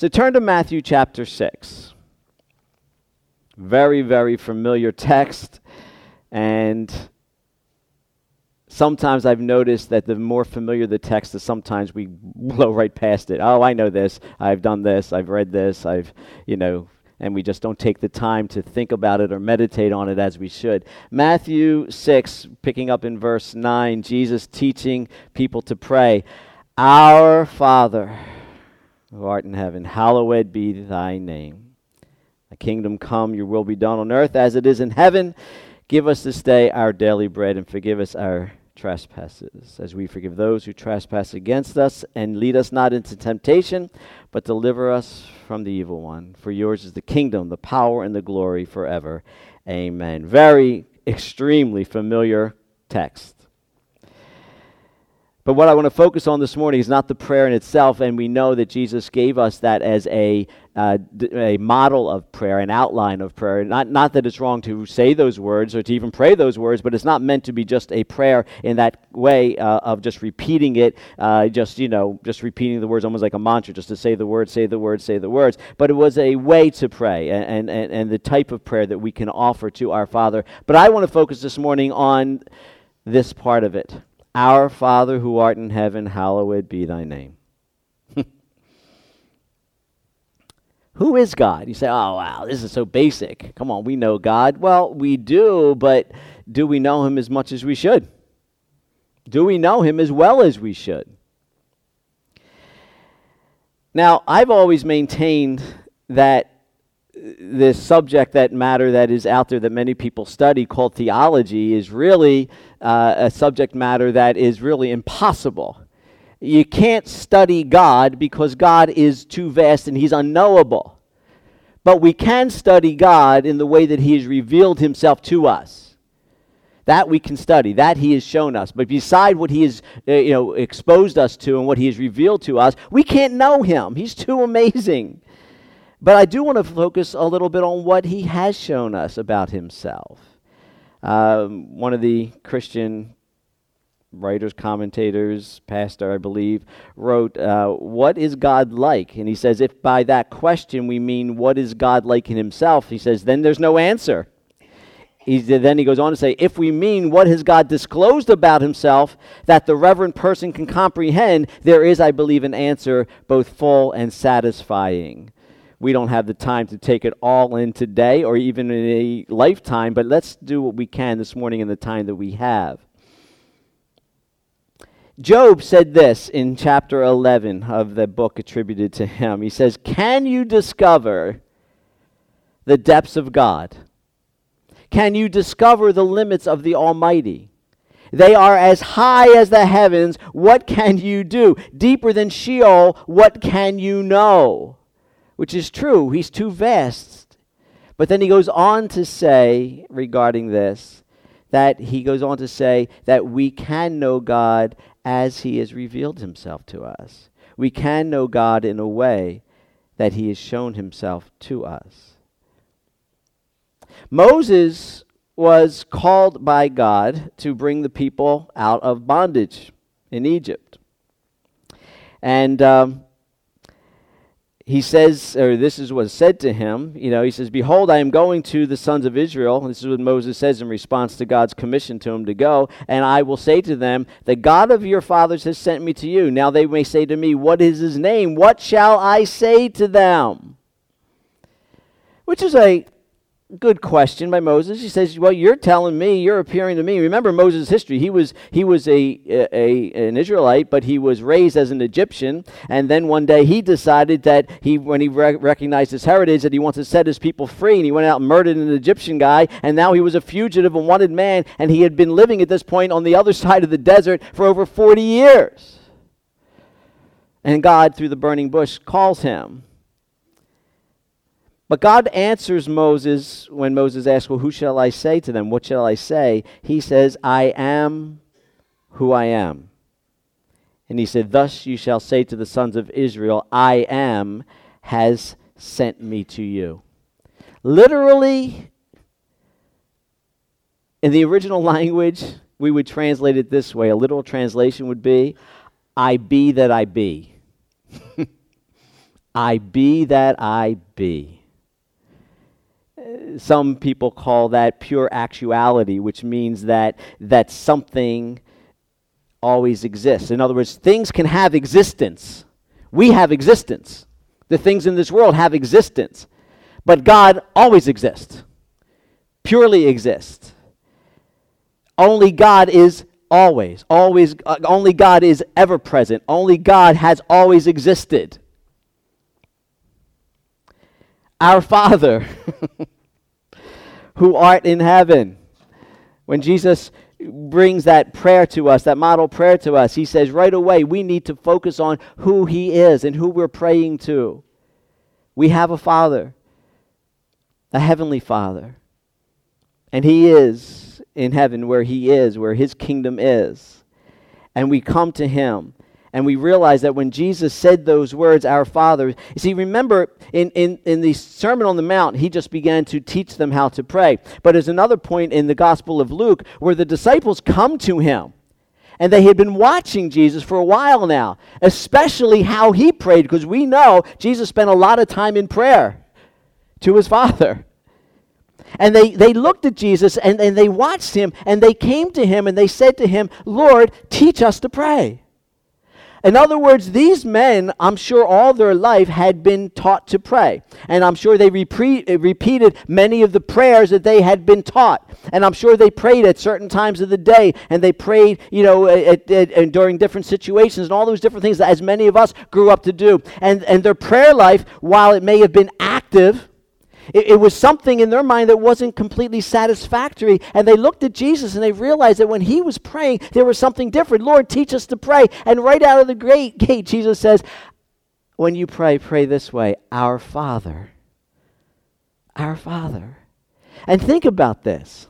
So turn to Matthew chapter 6. Very, very familiar text. And sometimes I've noticed that the more familiar the text is, sometimes we blow right past it. Oh, I know this. I've done this. I've read this. And we just don't take the time to think about it or meditate on it as we should. Matthew 6, picking up in verse 9, Jesus teaching people to pray, Our Father, who art in heaven, hallowed be thy name. Thy kingdom come, your will be done on earth as it is in heaven. Give us this day our daily bread, and forgive us our trespasses, as we forgive those who trespass against us. And lead us not into temptation, but deliver us from the evil one. For yours is the kingdom, the power, and the glory forever. Amen. Very, extremely familiar text. But what I want to focus on this morning is not the prayer in itself, and we know that Jesus gave us that as a model of prayer, an outline of prayer. Not that it's wrong to say those words or to even pray those words, but it's not meant to be just a prayer in that way of just repeating it, just repeating the words almost like a mantra, just to say the words, say the words, say the words. But it was a way to pray and the type of prayer that we can offer to our Father. But I want to focus this morning on this part of it. Our Father who art in heaven, hallowed be thy name. Who is God? You say, oh, wow, this is so basic. Come on, we know God. Well, we do, but do we know him as much as we should? Do we know him as well as we should? Now, I've always maintained that this subject matter that is out there that many people study called theology is really a subject matter that is really impossible. You can't study God because God is too vast and he's unknowable. But we can study God in the way that he has revealed himself to us. That we can study, that he has shown us. But beside what he has exposed us to and what he has revealed to us, we can't know him. He's too amazing. But I do want to focus a little bit on what he has shown us about himself. One of the Christian writers, commentators, pastor, I believe, wrote, what is God like? And he says, if by that question we mean what is God like in himself, he says, then there's no answer. Then he goes on to say, if we mean what has God disclosed about himself that the reverent person can comprehend, there is, I believe, an answer both full and satisfying. We don't have the time to take it all in today or even in a lifetime, but let's do what we can this morning in the time that we have. Job said this in chapter 11 of the book attributed to him. He says, can you discover the depths of God? Can you discover the limits of the Almighty? They are as high as the heavens. What can you do? Deeper than Sheol, what can you know? Which is true. He's too vast. But then he goes on to say regarding this, that we can know God as he has revealed himself to us. We can know God in a way that he has shown himself to us. Moses was called by God to bring the people out of bondage in Egypt. And he says, or this is what's said to him, he says, behold, I am going to the sons of Israel. This is what Moses says in response to God's commission to him to go. And I will say to them, the God of your fathers has sent me to you. Now they may say to me, what is his name? What shall I say to them? Which is a good question by Moses. He says, well, you're telling me, you're appearing to me. Remember Moses' history. He was an Israelite, but he was raised as an Egyptian. And then one day he decided that when he recognized his heritage, that he wants to set his people free. And he went out and murdered an Egyptian guy. And now he was a fugitive, a wanted man. And he had been living at this point on the other side of the desert for over 40 years. And God, through the burning bush, calls him. But God answers Moses when Moses asks, well, who shall I say to them? What shall I say? He says, I am who I am. And he said, thus you shall say to the sons of Israel, I am has sent me to you. Literally, in the original language, we would translate it this way. A literal translation would be, I be that I be. I be that I be. Some people call that pure actuality, which means that something always exists. In other words, things can have existence. We have existence. The things in this world have existence. But God always exists, purely exists. Only God is always, only God is ever present. Only God has always existed. Our Father, who art in heaven. When Jesus brings that prayer to us, that model prayer to us, he says right away we need to focus on who he is and who we're praying to. We have a Father, a heavenly Father, and he is in heaven where he is, where his kingdom is. And we come to him. And we realize that when Jesus said those words, our Father, you see, remember, in the Sermon on the Mount, he just began to teach them how to pray. But there's another point in the Gospel of Luke where the disciples come to him. And they had been watching Jesus for a while now, especially how he prayed, because we know Jesus spent a lot of time in prayer to his Father. And they looked at Jesus and they watched him, and they came to him and they said to him, Lord, teach us to pray. In other words, these men, I'm sure all their life had been taught to pray. And I'm sure they repeated many of the prayers that they had been taught. And I'm sure they prayed at certain times of the day. And they prayed, and during different situations and all those different things, as many of us grew up to do. And their prayer life, while it may have been active, it was something in their mind that wasn't completely satisfactory. And they looked at Jesus and they realized that when he was praying, there was something different. Lord, teach us to pray. And right out of the gate, Jesus says, when you pray, pray this way, our Father. Our Father. And think about this.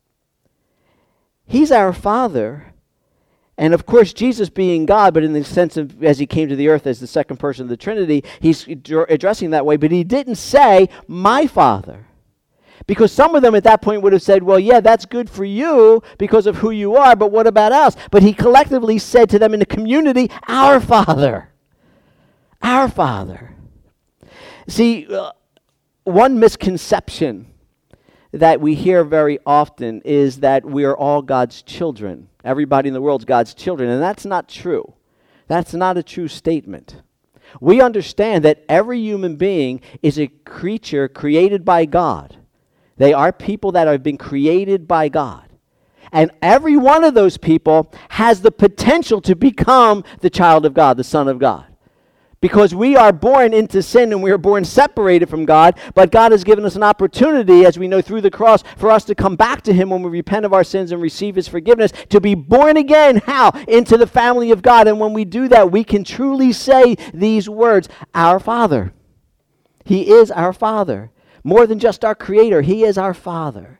He's our Father. And of course, Jesus being God, but in the sense of as he came to the earth as the second person of the Trinity, he's addressing that way. But he didn't say, my Father. Because some of them at that point would have said, well, yeah, that's good for you because of who you are, but what about us? But he collectively said to them in the community, our Father. Our Father. See, one misconception that we hear very often is that we are all God's children. Everybody in the world is God's children, and that's not true. That's not a true statement. We understand that every human being is a creature created by God. They are people that have been created by God. And every one of those people has the potential to become the child of God, the Son of God. Because we are born into sin and we are born separated from God, but God has given us an opportunity, as we know through the cross, for us to come back to him when we repent of our sins and receive his forgiveness, to be born again, how? Into the family of God. And when we do that, we can truly say these words, our Father. He is our Father. More than just our Creator, he is our Father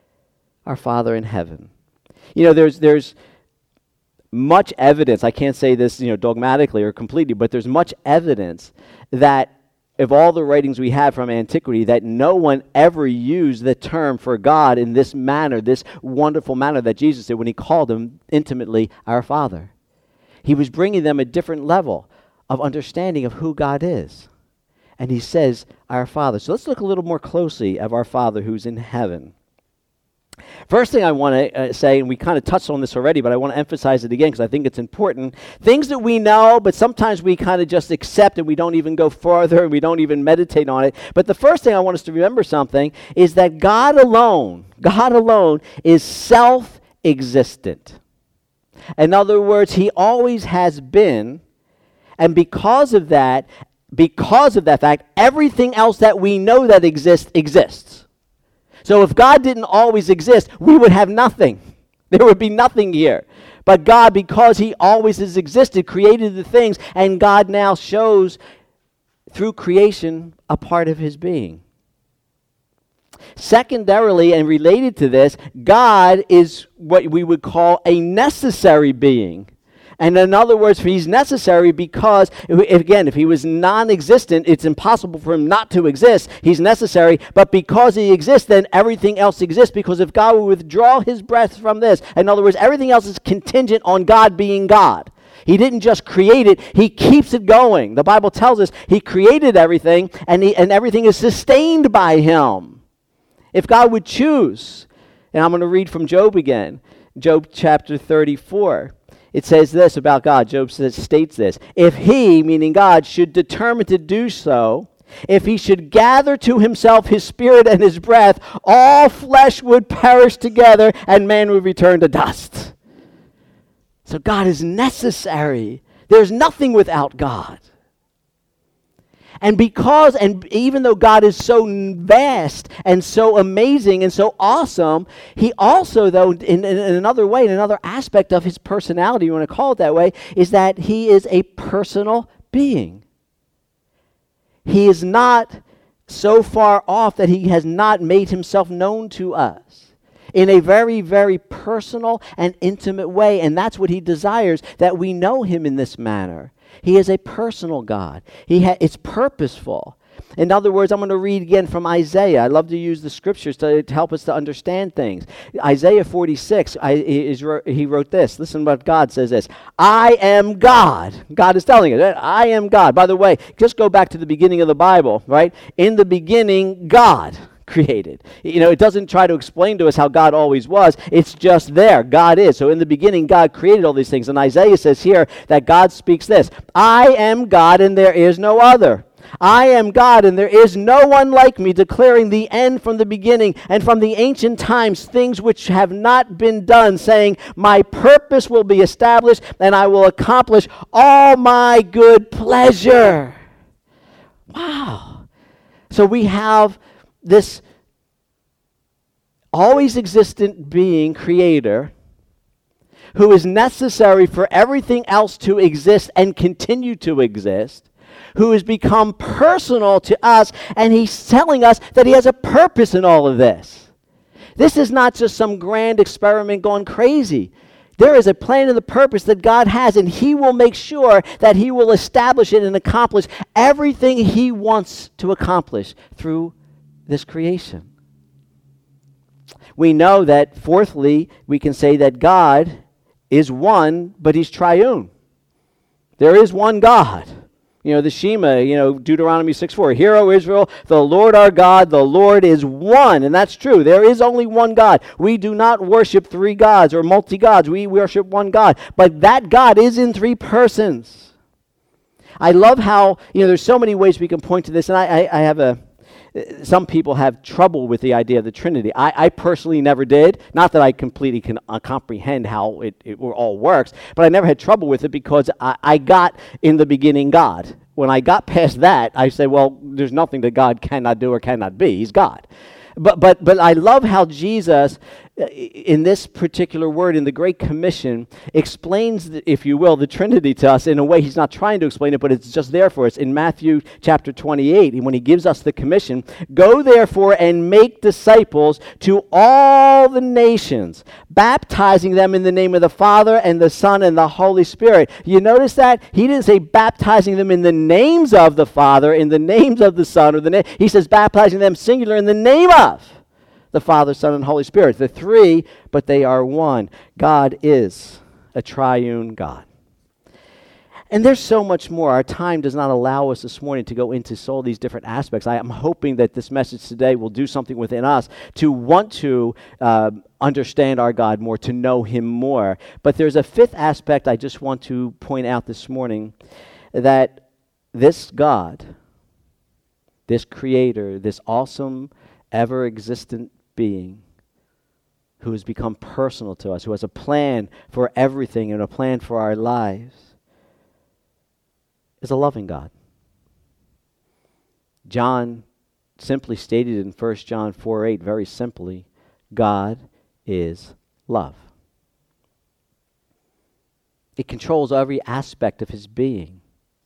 in heaven. You know, there's much evidence, I can't say this, dogmatically or completely, but there's much evidence that of all the writings we have from antiquity, that no one ever used the term for God in this manner, this wonderful manner that Jesus did when he called him intimately our Father. He was bringing them a different level of understanding of who God is. And he says, our Father. So let's look a little more closely of our Father who's in heaven. First thing I want to say, and we kind of touched on this already, but I want to emphasize it again because I think it's important. Things that we know, but sometimes we kind of just accept and we don't even go further and we don't even meditate on it. But the first thing I want us to remember something is that God alone is self-existent. In other words, he always has been, and because of that fact, everything else that we know that exists. So if God didn't always exist, we would have nothing. There would be nothing here. But God, because he always has existed, created the things, and God now shows through creation a part of his being. Secondarily, and related to this, God is what we would call a necessary being. And in other words, he's necessary because, again, if he was non-existent, it's impossible for him not to exist. He's necessary, but because he exists, then everything else exists. Because if God would withdraw his breath from this, in other words, everything else is contingent on God being God. He didn't just create it, he keeps it going. The Bible tells us he created everything, and everything is sustained by him. If God would choose, and I'm going to read from Job again, Job chapter 34. It says this about God. Job states this. If he, meaning God, should determine to do so, if he should gather to himself his spirit and his breath, all flesh would perish together and man would return to dust. So God is necessary. There's nothing without God. And even though God is so vast and so amazing and so awesome, he also, though, in another way, in another aspect of his personality, you want to call it that way, is that he is a personal being. He is not so far off that he has not made himself known to us in a very, very personal and intimate way. And that's what he desires, that we know him in this manner. He is a personal God. It's purposeful. In other words, I'm going to read again from Isaiah. I love to use the scriptures to help us to understand things. Isaiah 46, he wrote this. Listen what God says this. I am God. God is telling us, I am God. By the way, just go back to the beginning of the Bible, right? In the beginning, God created. It doesn't try to explain to us how God always was. It's just there. God is. So in the beginning, God created all these things. And Isaiah says here that God speaks this. I am God and there is no other. I am God and there is no one like me, declaring the end from the beginning and from the ancient times, things which have not been done, saying, my purpose will be established and I will accomplish all my good pleasure. Wow. So we have this always existent being, creator, who is necessary for everything else to exist and continue to exist, who has become personal to us, and he's telling us that he has a purpose in all of this. This is not just some grand experiment going crazy. There is a plan and the purpose that God has, and he will make sure that he will establish it and accomplish everything he wants to accomplish through this creation. We know that, fourthly, we can say that God is one, but he's triune. There is one God. The Shema, Deuteronomy 6:4, Hear, O Israel, the Lord our God, the Lord is one. And that's true. There is only one God. We do not worship three gods or multi-gods. We worship one God. But that God is in three persons. I love how, there's so many ways we can point to this. And I have some people have trouble with the idea of the Trinity. I personally never did. Not that I completely can comprehend how it all works, but I never had trouble with it because I got in the beginning God. When I got past that, I said, well, there's nothing that God cannot do or cannot be. He's God. But I love how Jesus, in this particular word, in the Great Commission, explains, if you will, the Trinity to us in a way he's not trying to explain it, but it's just there for us. In Matthew chapter 28, when he gives us the commission, go therefore and make disciples to all the nations, baptizing them in the name of the Father and the Son and the Holy Spirit. You notice that? He didn't say baptizing them in the names of the Father, in the names of the Son, he says baptizing them singular in the name of the Father, Son, and Holy Spirit. The three, but they are one. God is a triune God. And there's so much more. Our time does not allow us this morning to go into all these different aspects. I am hoping that this message today will do something within us to want to understand our God more, to know him more. But there's a fifth aspect I just want to point out this morning, that this God, this creator, this awesome, ever-existent being who has become personal to us, who has a plan for everything and a plan for our lives, is a loving God. John simply stated in 1 John 4:8, very simply, God is love. It controls every aspect of his being.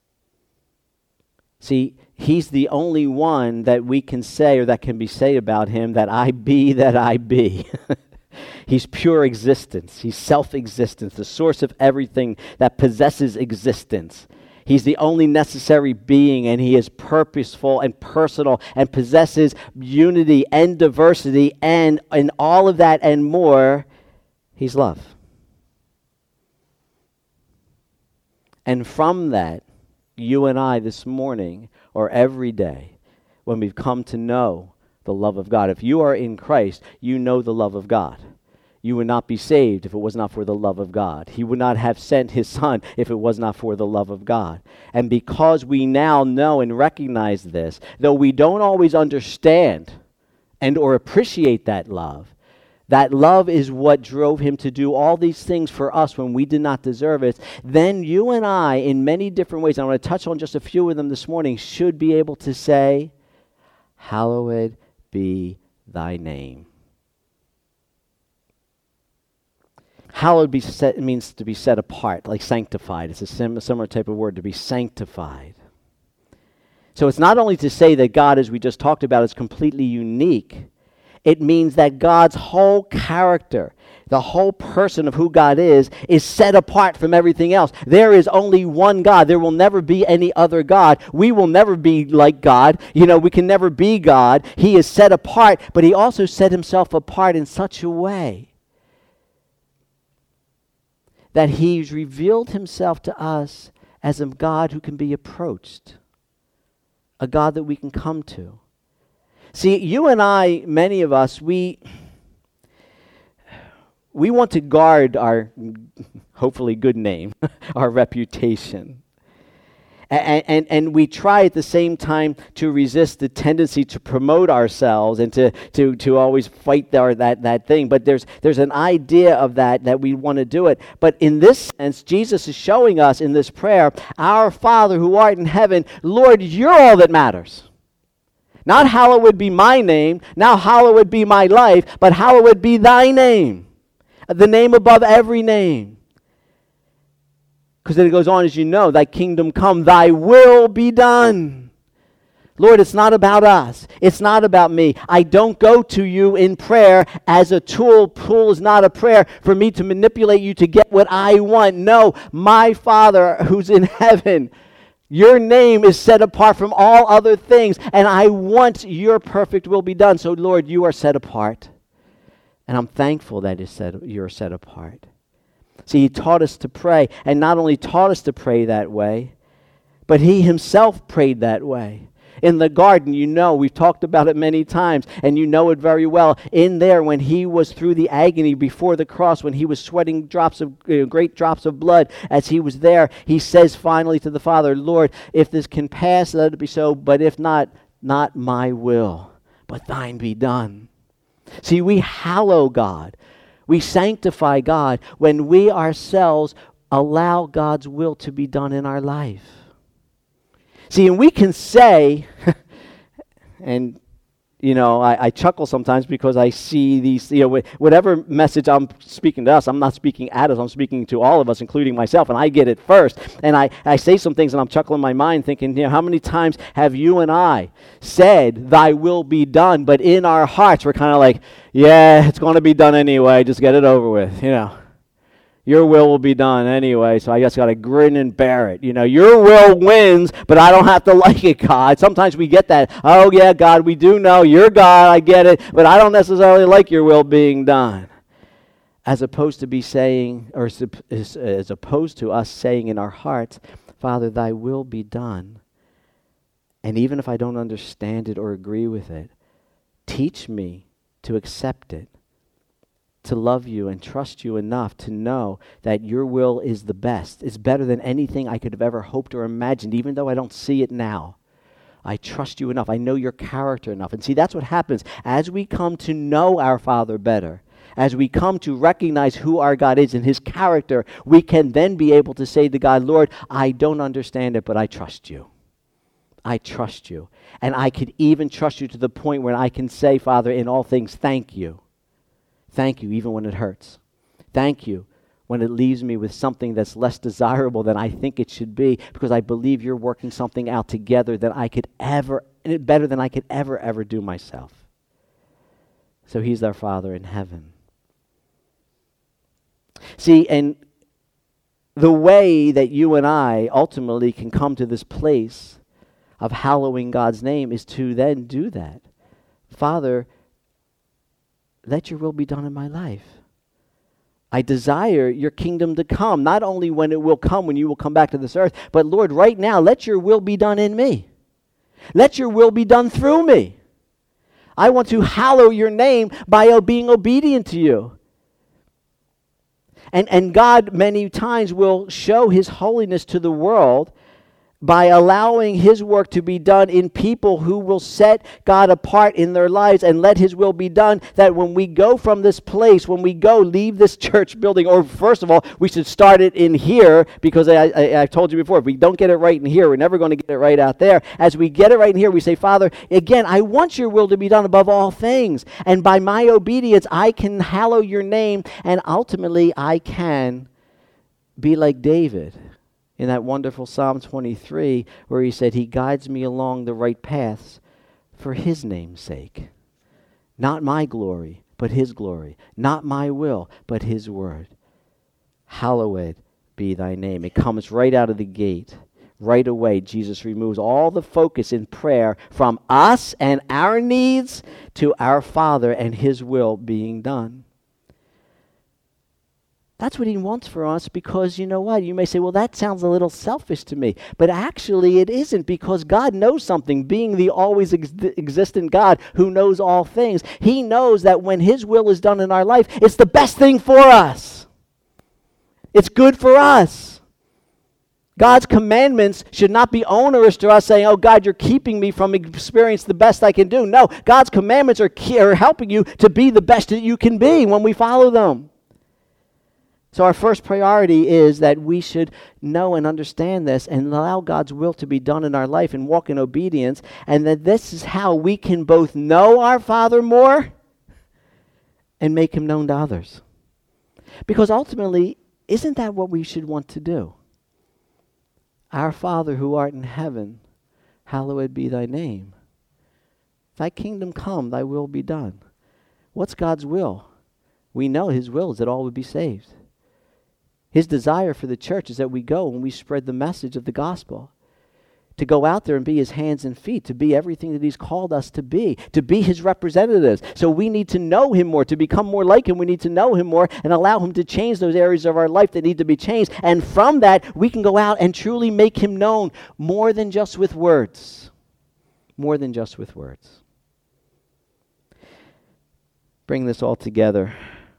See, he's the only one that we can say, or that can be said about him, that I be. He's pure existence. He's self-existence, the source of everything that possesses existence. He's the only necessary being, and he is purposeful and personal and possesses unity and diversity, and in all of that and more, he's love. And from that, you and I this morning or every day, when we've come to know the love of God, if you are in Christ, you know the love of God. You would not be saved if it was not for the love of God. He would not have sent his Son if it was not for the love of God. And because we now know and recognize this, though we don't always understand and or appreciate that love is what drove him to do all these things for us when we did not deserve it, then you and I, in many different ways, and I want to touch on just a few of them this morning, should be able to say, hallowed be thy name. Hallowed means to be set apart, like sanctified. It's a similar type of word, to be sanctified. So it's not only to say that God, as we just talked about, is completely unique. It means that God's whole character, the whole person of who God is set apart from everything else. There is only one God. There will never be any other God. We will never be like God. We can never be God. He is set apart, but he also set himself apart in such a way that he's revealed himself to us as a God who can be approached, a God that we can come to. See, you and I, many of us, we want to guard our hopefully good name, our reputation. And we try at the same time to resist the tendency to promote ourselves and to always fight that thing. But there's an idea of that we want to do it. But in this sense, Jesus is showing us in this prayer, our Father who art in heaven, Lord, you're all that matters. Not hallowed be my name, now hallowed be my life, but hallowed be thy name, the name above every name. Because then it goes on, as you know, thy kingdom come, thy will be done. Lord, it's not about us. It's not about me. I don't go to you in prayer as a tool. Tool is not a prayer for me to manipulate you to get what I want. No, my Father who's in heaven, your name is set apart from all other things, and I want your perfect will be done. So, Lord, you are set apart, and I'm thankful that you're set apart. See, he taught us to pray, and not only taught us to pray that way, but he himself prayed that way. In the garden, we've talked about it many times, and you know it very well. In there, when he was through the agony before the cross, when he was sweating great drops of blood as he was there, he says finally to the Father, Lord, if this can pass, let it be so, but if not, not my will, but thine be done. See, we hallow God. We sanctify God when we ourselves allow God's will to be done in our life. See, and we can say, and, I chuckle sometimes because I see these, whatever message I'm speaking to us, I'm not speaking at us, I'm speaking to all of us, including myself, and I get it first. And I say some things and I'm chuckling in my mind thinking, how many times have you and I said, thy will be done, but in our hearts we're kind of like, yeah, it's going to be done anyway, just get it over with, Your will be done anyway, so I just got to grin and bear it. Your will wins, but I don't have to like it, God. Sometimes we get that. Oh, yeah, God, we do know you're God, I get it, but I don't necessarily like your will being done. As opposed to be saying, or as opposed to us saying in our hearts, Father, thy will be done. And even if I don't understand it or agree with it, teach me to accept it, to love you and trust you enough to know that your will is the best. It's better than anything I could have ever hoped or imagined, even though I don't see it now. I trust you enough. I know your character enough. And see, that's what happens as we come to know our Father better. As we come to recognize who our God is and his character, we can then be able to say to God, Lord, I don't understand it, but I trust you. I trust you. And I could even trust you to the point where I can say, Father, in all things, thank you. Thank you, even when it hurts. Thank you when it leaves me with something that's less desirable than I think it should be, because I believe you're working something out together that I could ever, better than I could ever do myself. So he's our Father in heaven. See, and the way that you and I ultimately can come to this place of hallowing God's name is to then do that. Father, let your will be done in my life. I desire your kingdom to come, not only when it will come, when you will come back to this earth, but Lord, right now, let your will be done in me. Let your will be done through me. I want to hallow your name by being obedient to you. And God many times will show his holiness to the world by allowing his work to be done in people who will set God apart in their lives and let his will be done, that when we go from this place, when we leave this church building, or first of all, we should start it in here, because I've told you before, if we don't get it right in here, we're never going to get it right out there. As we get it right in here, we say, Father, again, I want your will to be done above all things, and by my obedience, I can hallow your name, and ultimately, I can be like David in that wonderful Psalm 23, where he said, he guides me along the right paths for his name's sake. Not my glory, but his glory. Not my will, but his word. Hallowed be thy name. It comes right out of the gate. Right away, Jesus removes all the focus in prayer from us and our needs to our Father and his will being done. That's what he wants for us, because you know what? You may say, well, that sounds a little selfish to me. But actually it isn't, because God knows something. Being the always existent God who knows all things, he knows that when his will is done in our life, it's the best thing for us. It's good for us. God's commandments should not be onerous to us, saying, oh, God, you're keeping me from experiencing the best I can do. No, God's commandments are helping you to be the best that you can be when we follow them. So our first priority is that we should know and understand this and allow God's will to be done in our life and walk in obedience, and that this is how we can both know our Father more and make him known to others. Because ultimately, isn't that what we should want to do? Our Father who art in heaven, hallowed be thy name. Thy kingdom come, thy will be done. What's God's will? We know his will is that all would be saved. His desire for the church is that we go and we spread the message of the gospel. To go out there and be his hands and feet, to be everything that he's called us to be his representatives. So we need to know him more. To become more like him, we need to know him more and allow him to change those areas of our life that need to be changed. And from that, we can go out and truly make him known more than just with words. More than just with words. Bring this all together,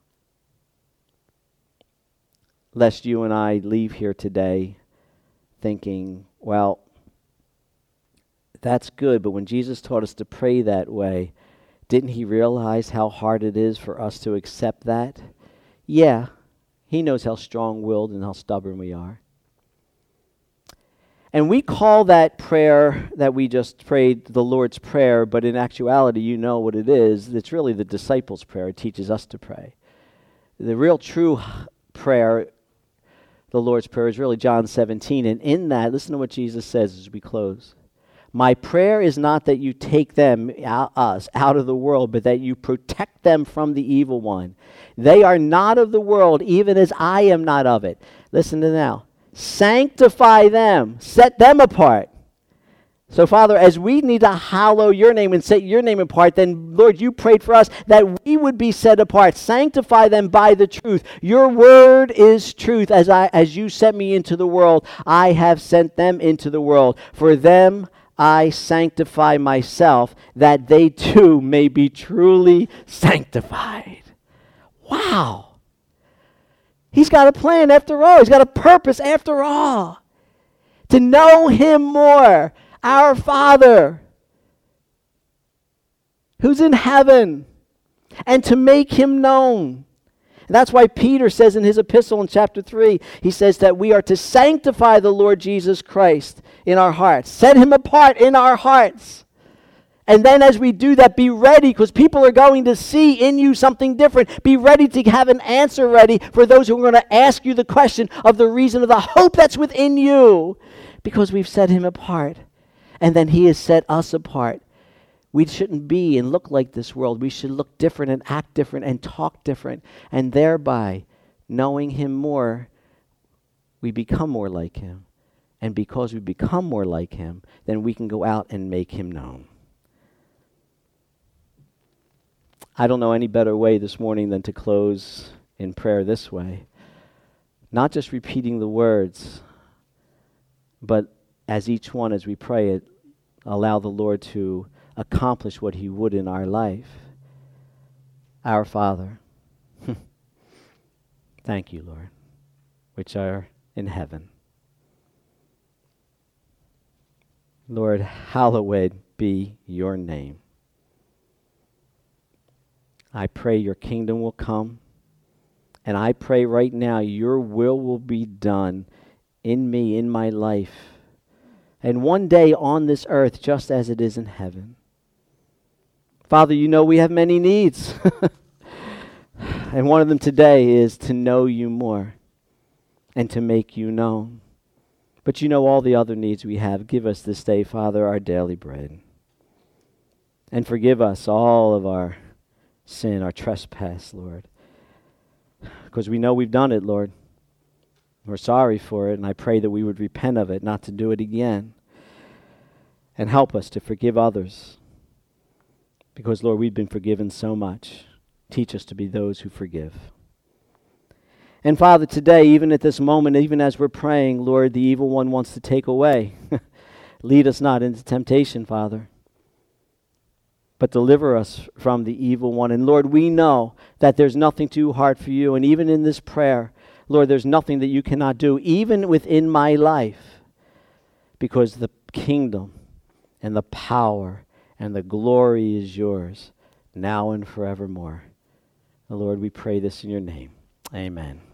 lest you and I leave here today thinking, well, that's good, but when Jesus taught us to pray that way, didn't he realize how hard it is for us to accept that? Yeah, he knows how strong-willed and how stubborn we are. And we call that prayer that we just prayed the Lord's Prayer, but in actuality, you know what it is. It's really the disciples' prayer. It teaches us to pray. The real true prayer, the Lord's Prayer, is really John 17. And in that, listen to what Jesus says as we close. My prayer is not that you take them, us, out of the world, but that you protect them from the evil one. They are not of the world, even as I am not of it. Listen to now. Sanctify them. Set them apart. So, Father, as we need to hallow your name and set your name apart, then, Lord, you prayed for us that we would be set apart. Sanctify them by the truth. Your word is truth. As you sent me into the world, I have sent them into the world. For them I sanctify myself, that they too may be truly sanctified. Wow. He's got a plan after all. He's got a purpose after all. To know him more. Our Father, who's in heaven, and to make him known. And that's why Peter says in his epistle in chapter 3, he says that we are to sanctify the Lord Jesus Christ in our hearts. Set him apart in our hearts. And then as we do that, be ready, because people are going to see in you something different. Be ready to have an answer ready for those who are going to ask you the question of the reason of the hope that's within you, because we've set him apart. And then he has set us apart. We shouldn't be and look like this world. We should look different and act different and talk different. And thereby, knowing him more, we become more like him. And because we become more like him, then we can go out and make him known. I don't know any better way this morning than to close in prayer this way. Not just repeating the words, but as each one, as we pray it, allow the Lord to accomplish what he would in our life. Our Father, thank you, Lord, which are in heaven. Lord, hallowed be your name. I pray your kingdom will come, and I pray right now your will be done in me, in my life, and one day on this earth just as it is in heaven. Father, you know we have many needs, and one of them today is to know you more and to make you known. But you know all the other needs we have. Give us this day, Father, our daily bread. And forgive us all of our sin, our trespass, Lord. Because we know we've done it, Lord. We're sorry for it, and I pray that we would repent of it, not to do it again. And help us to forgive others. Because, Lord, we've been forgiven so much. Teach us to be those who forgive. And Father, today, even at this moment, even as we're praying, Lord, the evil one wants to take away. Lead us not into temptation, Father, but deliver us from the evil one. And Lord, we know that there's nothing too hard for you. And even in this prayer, Lord, there's nothing that you cannot do, even within my life, because the kingdom and the power and the glory is yours, now and forevermore. Lord, we pray this in your name. Amen.